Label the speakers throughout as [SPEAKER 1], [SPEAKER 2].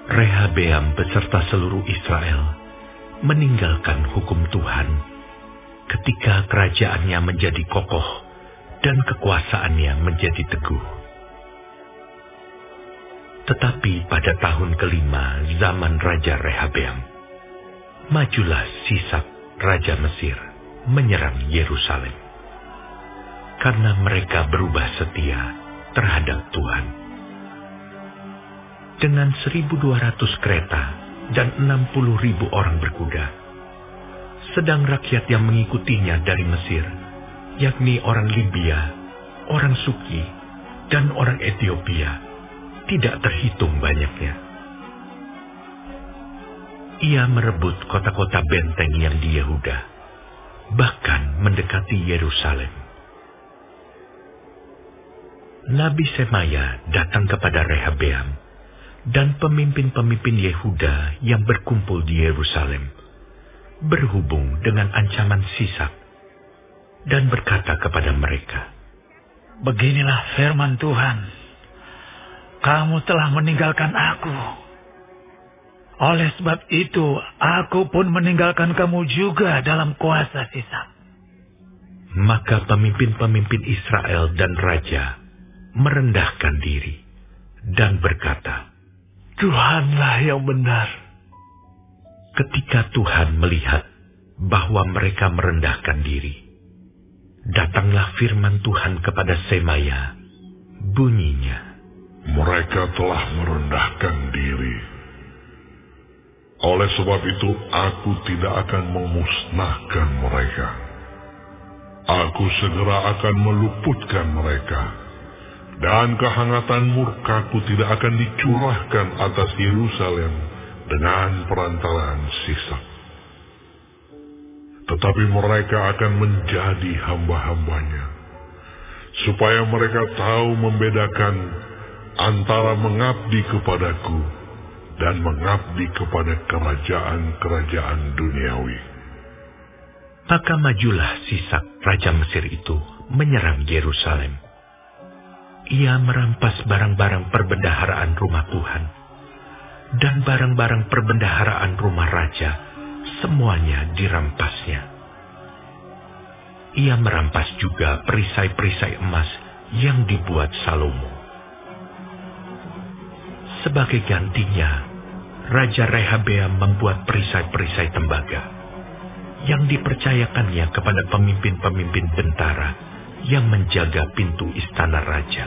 [SPEAKER 1] Rehabeam beserta seluruh Israel meninggalkan hukum Tuhan ketika kerajaannya menjadi kokoh dan kekuasaannya menjadi teguh. Tetapi pada tahun kelima zaman Raja Rehabeam, majulah Sisak, Raja Mesir, menyerang Yerusalem, karena mereka berubah setia terhadap Tuhan. Dengan 1.200 kereta dan 60.000 orang berkuda, sedang rakyat yang mengikutinya dari Mesir, yakni orang Libya, orang Suki, dan orang Ethiopia, tidak terhitung banyaknya. Ia merebut kota-kota benteng yang di Yehuda, bahkan mendekati Yerusalem. Nabi Semaya datang kepada Rehabeam dan pemimpin-pemimpin Yehuda yang berkumpul di Yerusalem, berhubung dengan ancaman Sisak, dan berkata kepada mereka,
[SPEAKER 2] "Beginilah firman Tuhan, kamu telah meninggalkan aku. Oleh sebab itu, aku pun meninggalkan kamu juga dalam kuasa Sisak."
[SPEAKER 1] Maka pemimpin-pemimpin Israel dan raja merendahkan diri dan berkata,
[SPEAKER 2] "Tuhanlah yang benar."
[SPEAKER 1] Ketika Tuhan melihat bahwa mereka merendahkan diri, datanglah firman Tuhan kepada Semaya, bunyinya,
[SPEAKER 3] "Mereka telah merendahkan diri. Oleh sebab itu, aku tidak akan memusnahkan mereka. Aku segera akan meluputkan mereka, dan kehangatan murkaku tidak akan dicurahkan atas Yerusalem dengan perantaraan Sisak. Tetapi mereka akan menjadi hamba-hambanya, supaya mereka tahu membedakan antara mengabdi kepadaku dan mengabdi kepada kerajaan-kerajaan duniawi."
[SPEAKER 1] Maka majulah Sisak, Raja Mesir itu, menyerang Yerusalem. Ia merampas barang-barang perbendaharaan rumah Tuhan, dan barang-barang perbendaharaan rumah raja, semuanya dirampasnya. Ia merampas juga perisai-perisai emas yang dibuat Salomo. Sebagai gantinya, Raja Rehabeam membuat perisai-perisai tembaga yang dipercayakannya kepada pemimpin-pemimpin bentara yang menjaga pintu istana raja.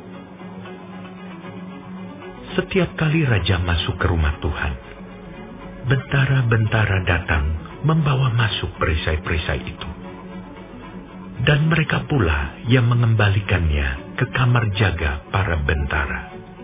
[SPEAKER 1] Setiap kali raja masuk ke rumah Tuhan, bentara-bentara datang membawa masuk perisai-perisai itu. Dan mereka pula yang mengembalikannya ke kamar jaga para bentara.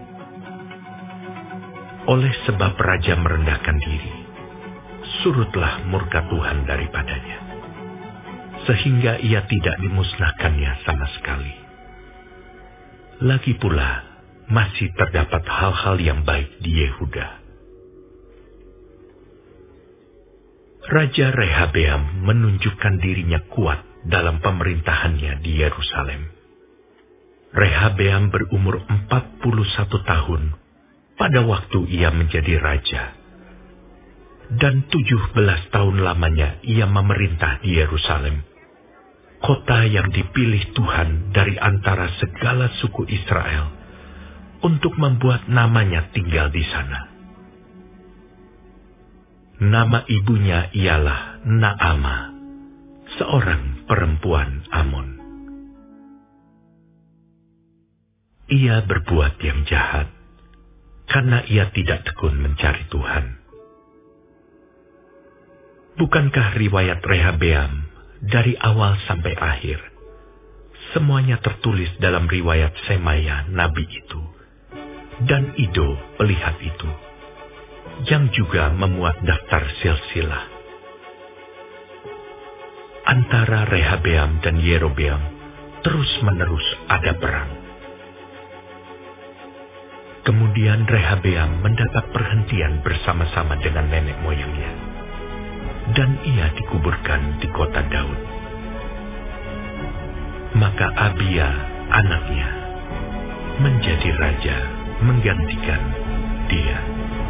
[SPEAKER 1] Oleh sebab raja merendahkan diri, surutlah murka Tuhan daripadanya, sehingga ia tidak dimusnahkannya sama sekali. Lagi pula, masih terdapat hal-hal yang baik di Yehuda. Raja Rehabeam menunjukkan dirinya kuat dalam pemerintahannya di Yerusalem. Rehabeam berumur 41 tahun pada waktu ia menjadi raja, dan 17 tahun lamanya ia memerintah di Yerusalem, kota yang dipilih Tuhan dari antara segala suku Israel untuk membuat namanya tinggal di sana. Nama ibunya ialah Naama, seorang perempuan Amon. Ia berbuat yang jahat, karena ia tidak tekun mencari Tuhan. Bukankah riwayat Rehabeam dari awal sampai akhir semuanya tertulis dalam riwayat Semaya nabi itu dan Ido pelihat itu, yang juga memuat daftar silsilah? Antara Rehabeam dan Yerobeam terus-menerus ada perang. Kemudian Rehabeam mendapat perhentian bersama-sama dengan nenek moyangnya, dan ia dikuburkan di kota Daud. Maka Abia, anaknya, menjadi raja menggantikan dia.